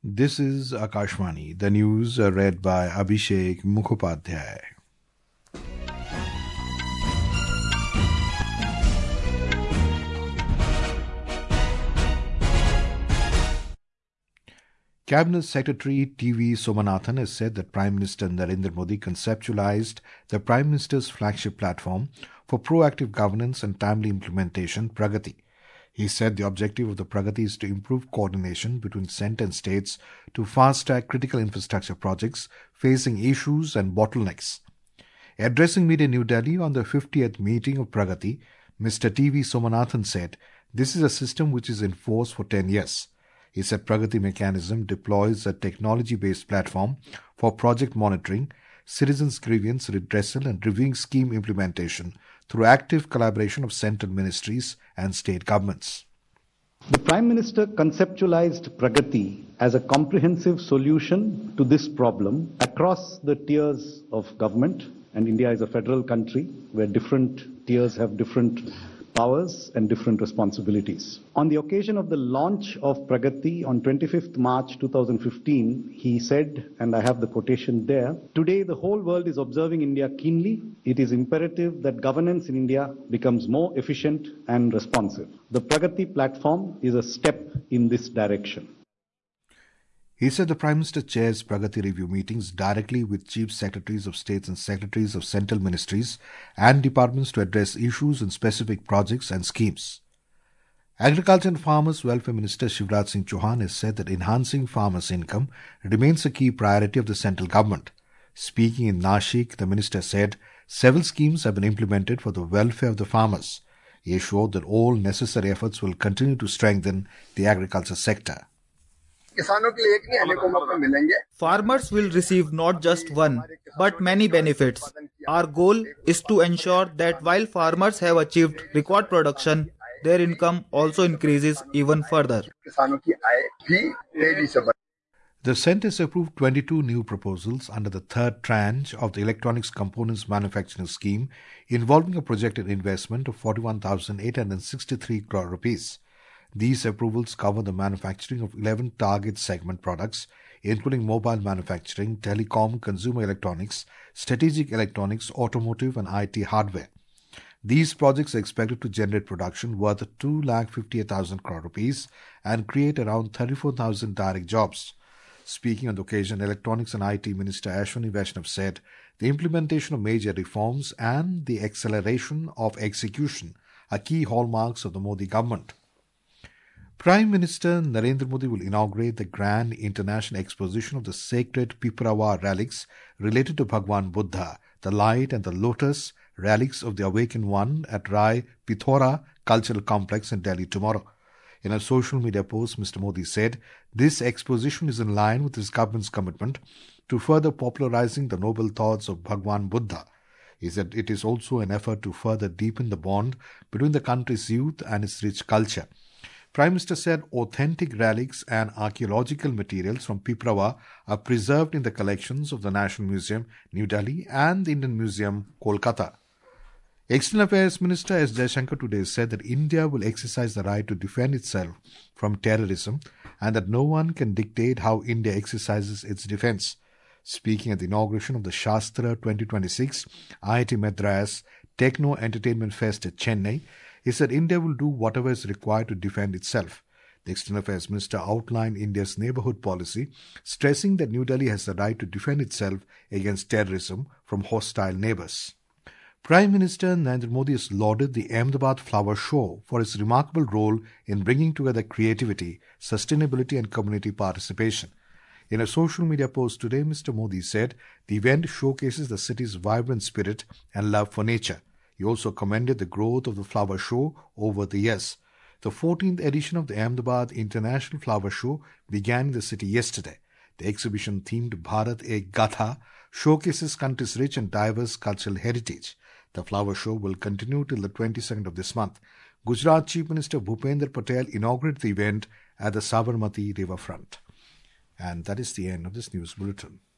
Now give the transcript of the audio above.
This is Akashvani. The news are read by Abhishek Mukhopadhyay. Cabinet Secretary T.V. Somanathan has said that Prime Minister Narendra Modi conceptualized the Prime Minister's flagship platform for proactive governance and timely implementation, Pragati. He said the objective of the Pragati is to improve coordination between centre and states to fast-track critical infrastructure projects facing issues and bottlenecks. Addressing media in New Delhi on the 50th meeting of Pragati, Mr. T.V. Somanathan said, "This is a system which is in force for 10 years. He said Pragati mechanism deploys a technology-based platform for project monitoring, citizens' grievance redressal and reviewing scheme implementation through active collaboration of central ministries and state governments." The Prime Minister conceptualized Pragati as a comprehensive solution to this problem across the tiers of government, and India is a federal country where different tiers have different powers and different responsibilities. On the occasion of the launch of Pragati on 25th March 2015, he said, and I have the quotation there, "Today the whole world is observing India keenly. It is imperative that governance in India becomes more efficient and responsive. The Pragati platform is a step in this direction." He said the Prime Minister chairs Pragati review meetings directly with Chief Secretaries of States and Secretaries of Central Ministries and departments to address issues in specific projects and schemes. Agriculture and Farmers Welfare Minister Shivraj Singh Chauhan has said that enhancing farmers' income remains a key priority of the central government. Speaking in Nashik, the minister said several schemes have been implemented for the welfare of the farmers. He assured that all necessary efforts will continue to strengthen the agriculture sector. Farmers will receive not just one, but many benefits. Our goal is to ensure that while farmers have achieved record production, their income also increases even further. The Centre has approved 22 new proposals under the third tranche of the Electronics Components Manufacturing Scheme, involving a projected investment of 41,863 crore rupees. These approvals cover the manufacturing of 11 target segment products, including mobile manufacturing, telecom, consumer electronics, strategic electronics, automotive and IT hardware. These projects are expected to generate production worth 2,58,000 crore rupees and create around 34,000 direct jobs. Speaking on the occasion, Electronics and IT Minister Ashwini Vaishnav said the implementation of major reforms and the acceleration of execution are key hallmarks of the Modi government. Prime Minister Narendra Modi will inaugurate the Grand International Exposition of the sacred Piprawa relics related to Bhagwan Buddha, the light and the lotus relics of the Awakened One at Rai Pithora Cultural Complex in Delhi tomorrow. In a social media post, Mr. Modi said this exposition is in line with his government's commitment to further popularizing the noble thoughts of Bhagwan Buddha. He said it is also an effort to further deepen the bond between the country's youth and its rich culture. Prime Minister said authentic relics and archaeological materials from Piprawa are preserved in the collections of the National Museum, New Delhi and the Indian Museum, Kolkata. External Affairs Minister S. Jaishankar today said that India will exercise the right to defend itself from terrorism and that no one can dictate how India exercises its defense. Speaking at the inauguration of the Shastra 2026 IIT Madras Techno Entertainment Fest at Chennai, he said India will do whatever is required to defend itself. The External Affairs Minister outlined India's neighbourhood policy, stressing that New Delhi has the right to defend itself against terrorism from hostile neighbours. Prime Minister Narendra Modi has lauded the Ahmedabad Flower Show for its remarkable role in bringing together creativity, sustainability and community participation. In a social media post today, Mr. Modi said the event showcases the city's vibrant spirit and love for nature. He also commended the growth of the flower show over the years. The 14th edition of the Ahmedabad International Flower Show began in the city yesterday. The exhibition themed Bharat Ek Gatha showcases country's rich and diverse cultural heritage. The flower show will continue till the 22nd of this month. Gujarat Chief Minister Bhupender Patel inaugurated the event at the Sabarmati riverfront. And that is the end of this news bulletin.